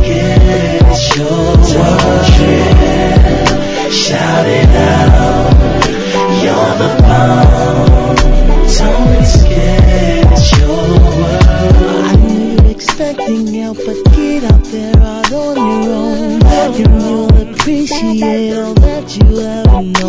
scared, it's your world. Shout it out, you're the bomb. Don't be scared, it's your world. I know you're expecting help, but get out there all on your own, and you'll appreciate all that you have known.